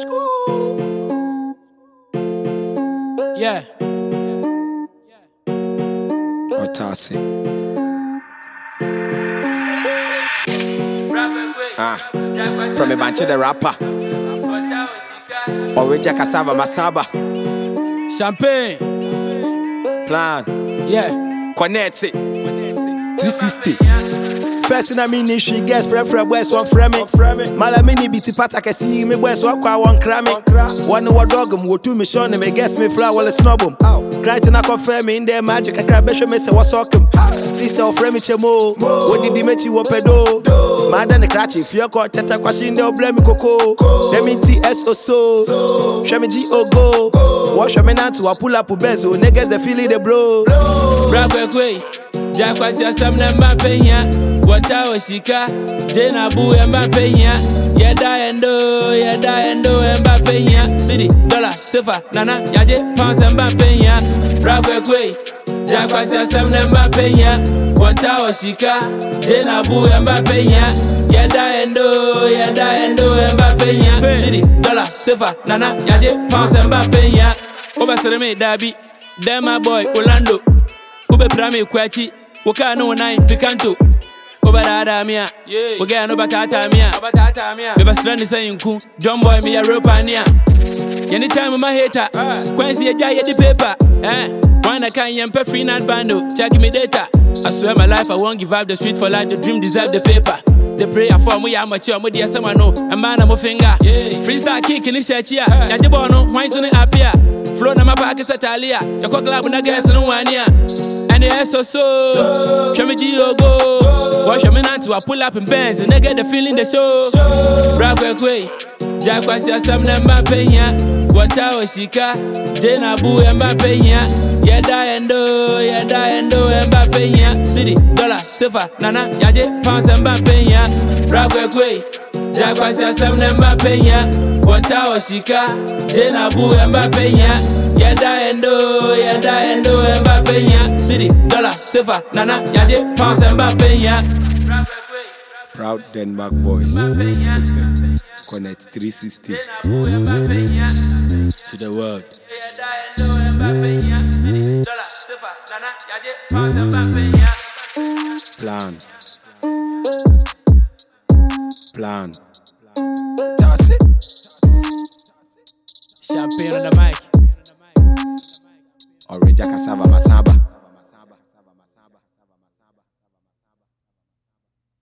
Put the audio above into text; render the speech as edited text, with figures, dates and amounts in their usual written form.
Yeah. Otasi. From a bunch of the rapper. Oreja Cassava Masaba. Champagne. Plan. Yeah. Connect it. 360. First in a ministry, guess friend West one frame me. Malamini biti pata can see me West one kwa one crammy. One no dog wo to me shone me guess me fly while snub him. Great na confirm me in there magic a crab me say what's up him. Sister frame me chemo. What did he make you pedo? Madam the cratch if you caught teta kwashin de blame me coco. Them in TSO so. Show me G-O go. Wash me now to a pull up bezo. Niggas they feel it the blow. Brabwe Jakwasi asam na mbapenya Wata oshika Jena bu mbapenya Yeda endo mbapenya City, dollar, sefa, nana, yaje, pounds mbapenya Brabwe kwe Jakwasi asam na mbapenya Wata oshika Jena bu mbapenya Yeda endo mbapenya City, dollar, sefa, nana, yaje, pounds mbapenya Oba sereme dabi Dema boy, Orlando Ube prami kwachi Waka no nine picanto Obarada mia Waka no batata mia Beba strani sayinku John boy me a ropania Anytime my hater Kwansi ya jaya di paper Wanna can yempe free not bando Check me data I swear my life I won't give up the street for life The dream deserve the paper The prayer for me I'm mature Mo dia sama no A man I'm a finger Freestyle kick in the shirt here Yaje bono Why so ne appear Flow na mapaki satalia Yako club na guys no one here And the so show me G-O-Go Wash me now to a pull up in Benz And I get the feeling the show Brabwe kwe Jakwasi asam na mbapenya Wata oshika Jena bu mbapenya Yeda endo mbapenya City, dollar, sefa, nana, yaje, pounds mbapenya Brabwe kwe Jakwasi asam na mbapenya Wata oshika Jena bu mbapenya Yeda endo mbapenya City, dollar, sefa, nana, yaje, pounds mbapenya Proud Denmark boys. Connect 360 to the world. Plan. That's it. Champagne on the mic. Oreja Cassava Masaba.